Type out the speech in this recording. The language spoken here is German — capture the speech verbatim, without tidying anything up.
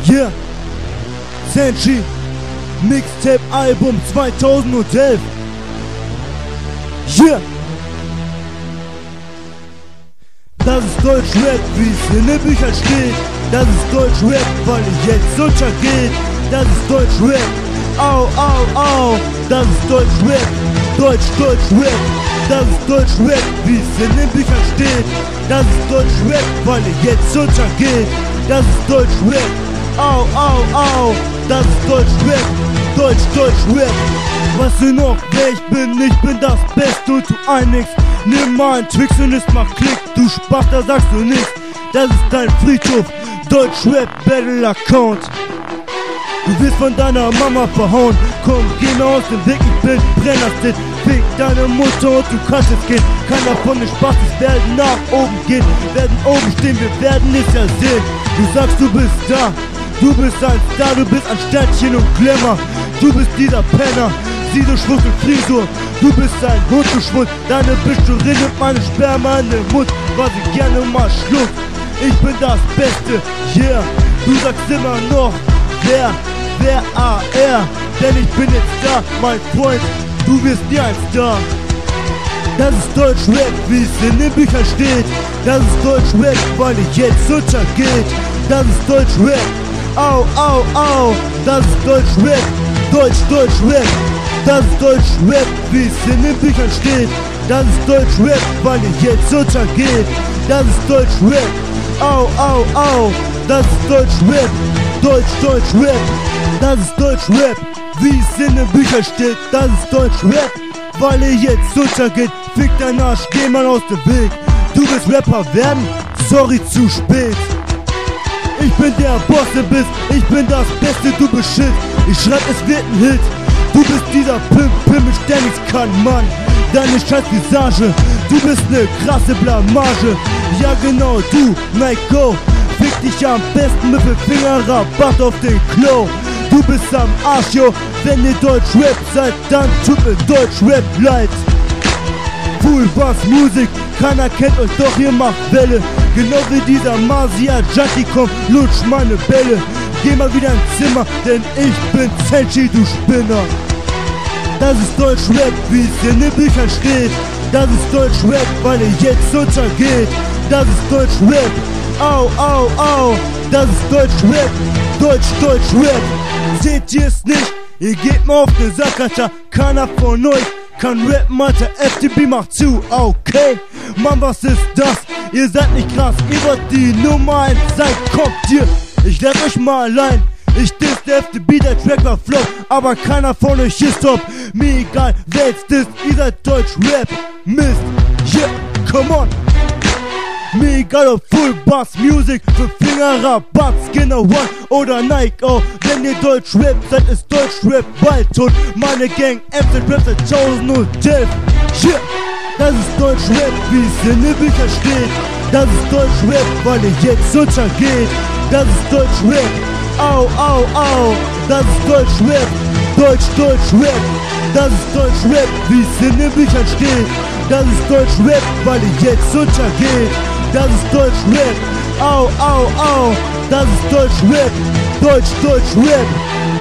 Yeah, Senshi, Mixtape-Album zweitausendelf. Yeah, das ist Deutschrap, wie es in den Büchern steht. Das ist Deutschrap, weil ich jetzt untergeht. Das ist Deutschrap, au, au, au. Das ist Deutschrap, Deutsch, Deutschrap. Das ist Deutschrap, wie es in den Büchern steht. Das ist Deutschrap, weil ich jetzt untergeht. Das ist Deutschrap, au, au, au. Das ist Deutschrap, Deutsch, Deutschrap. Was du noch, wer ich bin, ich bin das Beste und du einigst. Nimm mal einen Twix und es macht Klick, du Spaß, da sagst du nichts. Das ist dein Friedhof, Deutschrap Battle Account. Du wirst von deiner Mama verhauen, komm, geh mal aus dem Weg, ich bin Brennerstitt. Fick deine Mutter und du kannst es gehen. Keiner von den Spastis werden nach oben gehen, werden oben stehen, wir werden es ja sehen. Du sagst, du bist da, du bist ein Star, du bist ein Sternchen und Glamour. Du bist dieser Penner, sieh du Schwuchtel Frisur. Du bist ein Hund, du Schmutz, deine Bitch, du redet meine Sperma in den Mund, was ich gerne mal schluck. Ich bin das Beste, yeah, du sagst immer noch, wer, wer, A R, denn ich bin jetzt da, mein Freund, du wirst nie ein Star. Das ist Deutschrap, wie es in den Büchern steht. Das ist Deutschrap, weil ich jetzt untergeht. Das ist Deutschrap, au, au, au. Das ist Deutschrap, Deutsch, Deutschrap. Das ist Deutschrap, wie es in den Büchern steht. Das ist Deutschrap, weil ich jetzt untergeht. Das ist Deutschrap, au, au, au. Das ist Deutschrap, Deutsch, Deutschrap. Das ist Deutschrap, wie es in den Büchern steht. Das ist Deutschrap, weil ihr jetzt untergeht. Fick dein Arsch, geh mal aus dem Weg. Du willst Rapper werden? Sorry, zu spät. Ich bin der Boss, der bist, ich bin das Beste, du bist Shit. Ich schreib, es wird ein Hit. Du bist dieser Pimp, Pimmel, der nichts kann, Mann. Deine scheiß Visage, du bist ne krasse Blamage. Ja genau, du, Mike Go. Fick dich am besten mit dem Fingerrabatt auf den Klo. Du bist am Arsch, yo. Wenn ihr Deutschrap seid, dann tut mir Deutschrap leid. Full Bass Musik, keiner kennt euch, doch ihr macht Welle. Genau wie dieser Masia Junkie kommt, lutsch meine Bälle. Geh mal wieder ins Zimmer, denn ich bin Senshi, du Spinner. Das ist Deutschrap, wie es in den Büchern steht. Das ist Deutschrap, weil ihr jetzt untergeht. Das ist Deutschrap, au, au, au. Das ist Deutschrap, Deutsch, Deutschrap. Seht ihr es nicht? Ihr geht mal auf den Sack, Alter. Keiner von euch kann rappen, Alter. F D B macht zu, okay? Mann, was ist das? Ihr seid nicht krass, ihr wollt die Nummer eins sein. Kommt hier, ich lass euch mal allein. Ich diss der F D B, der Track war flop, aber keiner von euch ist top. Mir egal, wer jetzt disst, ihr seid Deutschrap, Mist, yeah, come on. Mir egal ob Full Bass Music, für Fingerrabatt, Skinner One oder Nike, oh. Wenn ihr Deutschrap seid, ist Deutschrap bald tot. Meine Gang, M Z Rap seit zweitausendelf, yeah. Das ist Deutschrap, wie es in den Büchern steht. Das ist Deutschrap, weil ich jetzt untergeht. Das ist Deutschrap, au, au, au. Das ist Deutschrap, Deutsch, Deutschrap. Das ist Deutschrap, wie es in den Büchern steht. Das ist Deutschrap, weil ich jetzt untergeht. Das ist Deutschrap, au, au, au. Das ist Deutschrap, Deutsch, Deutschrap.